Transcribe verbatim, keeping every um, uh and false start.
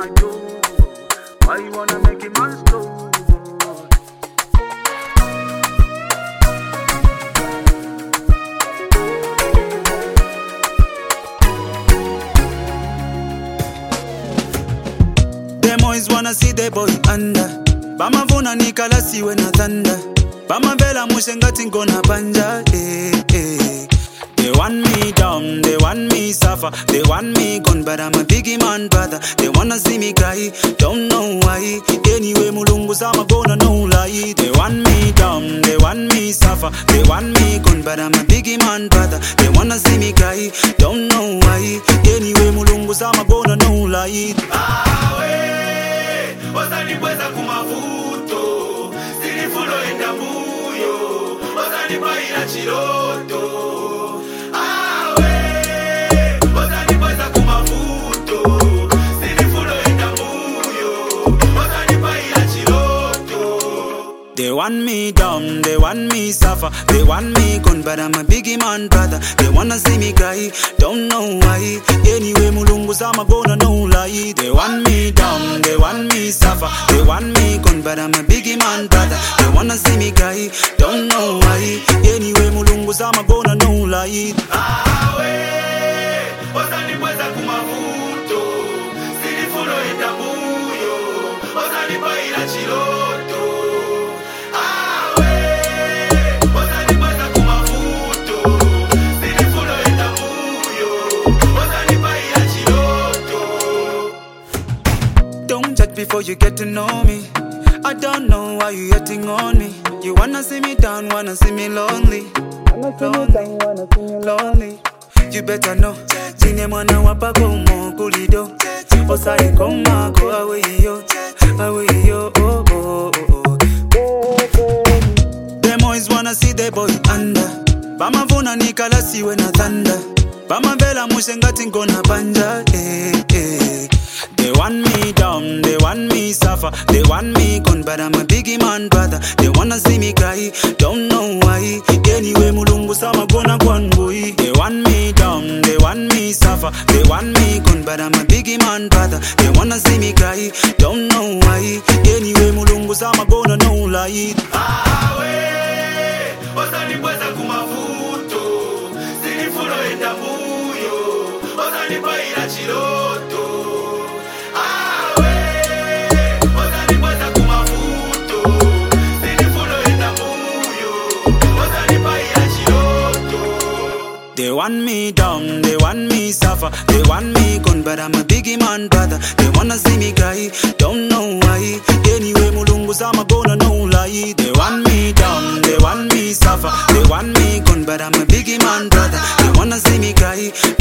like you? Why you wanna make it man slow? Them always wanna see the boy under. Bama vuna nikala siwe na thunder. Bama vela mushe ngati ngona panja. Eh, eh. They want me down, they want me suffer. They want me gone, but I'm a biggie man brother. They wanna see me cry, don't know why. Anyway, mulungu sama gonna no lie. They want me down, they want me suffer. They want me gone, but I'm a biggie man brother. They wanna see me cry, don't know why. Anyway, mulungu sama gonna no lie. Osanibweza kumavuto, sinifulo enda muyo, osanipa ila chiroto. Awe, osanibweza kumavuto, sinifulo enda muyo, osanipa ila chiroto. They want me down, they want me suffer. They want me gone, but I'm a biggie man brother. They wanna see me cry, don't know why. Anyway, mulungu sama gonna no lie. They want me down, they want me suffer. They want me gone, but I'm a biggie man brother. They wanna see me cry, don't know why. Anyway, mulungu sama gonna no lie. Awe, osanibweza kumavuto, sinifulo enda muyo, osanipa ila chiroto. Awe, osanibweza kumavuto, sinifulo enda muyo, osanipa ila chiroto. Don't judge before you get to know me. I don't know why you hating on me. You wanna see me down, wanna see me lonely. Lonely, lonely. You better know. Sine mwana wapa komo kulido. Osai koma go away yo, away yo. Oh oh oh. Them always wanna see the boy under. Bama vuna nikala siwe na thunder. Bama vela mushe ngati ngona panja. Eh eh. They want me down, they want me suffer. They want me gone, but I'm a biggie man brother. They wanna see me cry, don't know why. Anyway, mulungu sama gonna kwanbui. They want me down, they want me suffer. They want me gone, but I'm a biggie man brother. They wanna see me cry, don't know why. Anyway, mulungu sama gonna no lie. Awe, osanibweza kumavuto, sinifulo enda muyo, osanipa ila chiroto. Awe, osanibweza kumavuto, sinifulo enda muyo, osanipa ila chiroto. They want me down, they want me suffer. They want me gone, but I'm a biggie man brother. They wanna see me cry, don't know why. Anyway, mulungu sama gonna no lie. They want me down, they want me suffer. They want me gone, but I'm a biggie man brother. They wanna see me cry,